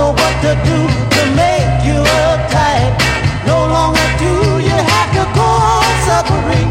know what to do to make you uptight. No longer do you have to go on suffering.